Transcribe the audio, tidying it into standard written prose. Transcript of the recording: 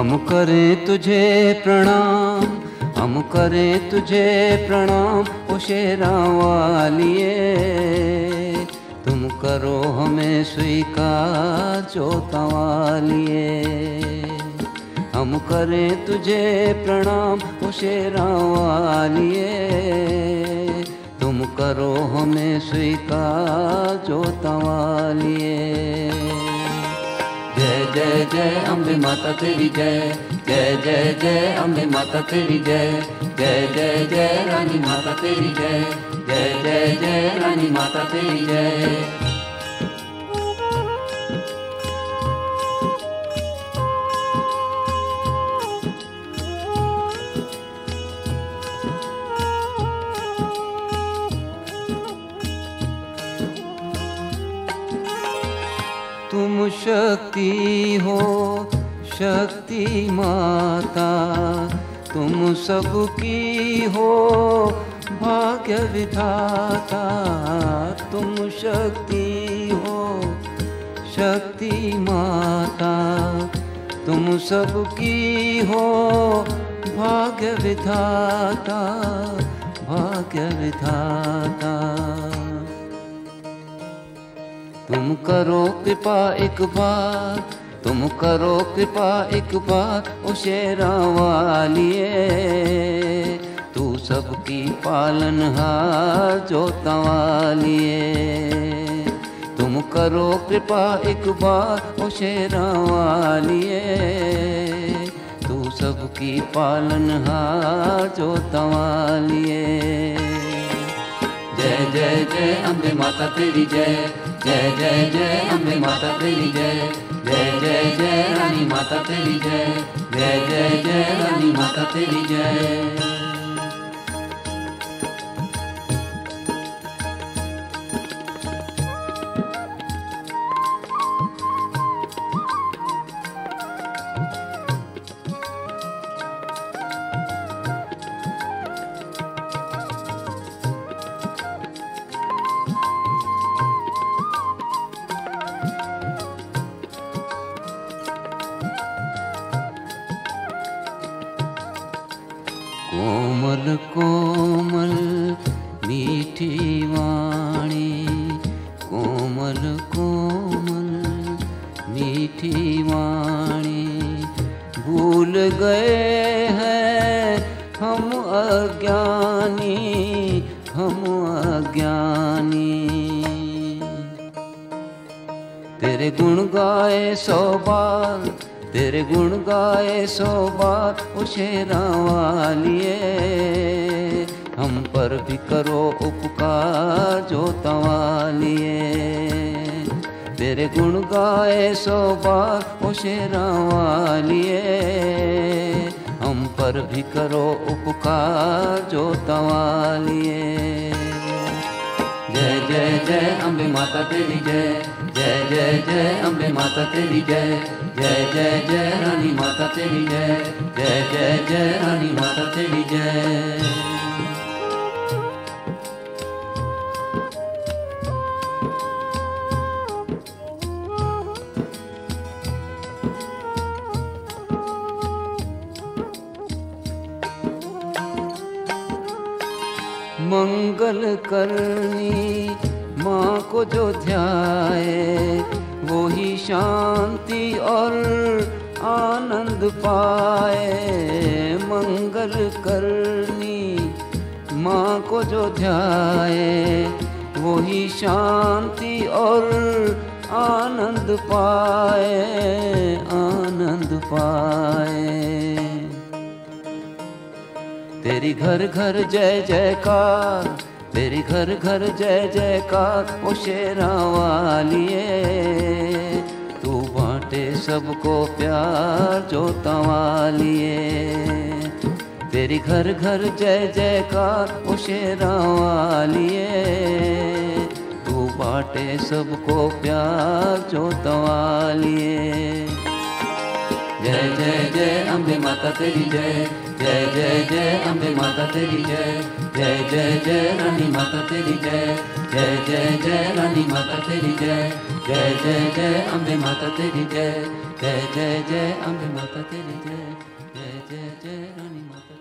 हम करें तुझे प्रणाम, हम करें तुझे प्रणाम ओ शेरा वालिए। तुम करो हमें स्वीकार जोता वालिए। हम करें तुझे प्रणाम ओ शेरा वालिए। तुम करो हमें स्वीकार जोता वालिए। जय जय जय अम्बे माता तेरी जय, जय जय जय अम्बे माता तेरी जय, जय जय जय रानी माता तेरी जय, जय जय जय रानी माता तेरी जय। तुम शक्ति हो शक्ति माता, तुम सबकी हो भाग्य विधाता। तुम शक्ति हो शक्ति माता, तुम सबकी हो भाग्य विधाता, भाग्य विधाता। तुम करो कृपा एक बार, तुम करो कृपा एक बार ओ शेरा वालिए। तू सबकी पालनहार जोता वालिए। तुम करो कृपा एक बार ओ शेरा वालिए। तू सबकी पालनहार जोता वालिए। जय जय जय अम्बे माता तेरी जय, जय जय जय अम्बे माता तेरी जय, जय जय जय रानी माता तेरी जय, जय जय जय रानी माता तेरी जय। कोमल कोमल मीठी वाणी, कोमल कोमल मीठी वाणी। भूल गए हैं हम अज्ञानी, हम अज्ञानी। तेरे गुण गाए 100 बार, तेरे गुण गाए 100 बार ओ शेरा वालिए। हम पर भी करो उपकार जोता वालिए। तेरे गुण गाए 100 बार ओ शेरा वालिए। हम पर भी करो उपकार जोता वालिए। जय जय जय अम्बे माता तेरी जय, जय जय जय अम्बे माता तेरी जय, जय जय जय रानी माता तेरी जय, जय जय जय रानी माता तेरी जय। मंगल करनी माँ को जो ध्याए, वो ही शांति और आनंद पाए। मंगल करनी माँ को जो ध्याए, वो ही शांति और आनंद पाए, आनंद पाए। तेरी घर घर जय जयकार, तेरी घर घर जय जयकार ओ शेरा वालिए। तू बांटे सबको प्यार जोता वालिए। तेरी घर घर जय जयकार ओ शेरा वालिए। तू बांटे सबको प्यार जोता वालिए। जय जय जय अम्बे माता तेरी जय, जय जय जय अम्बे माता तेरी जय, जय जय जय रानी माता तेरी जय, जय जय जय रानी माता तेरी जय, जय जय जय अम्बे माता तेरी जय, जय जय जय अम्बे माता तेरी जय, जय जय जय रानी माता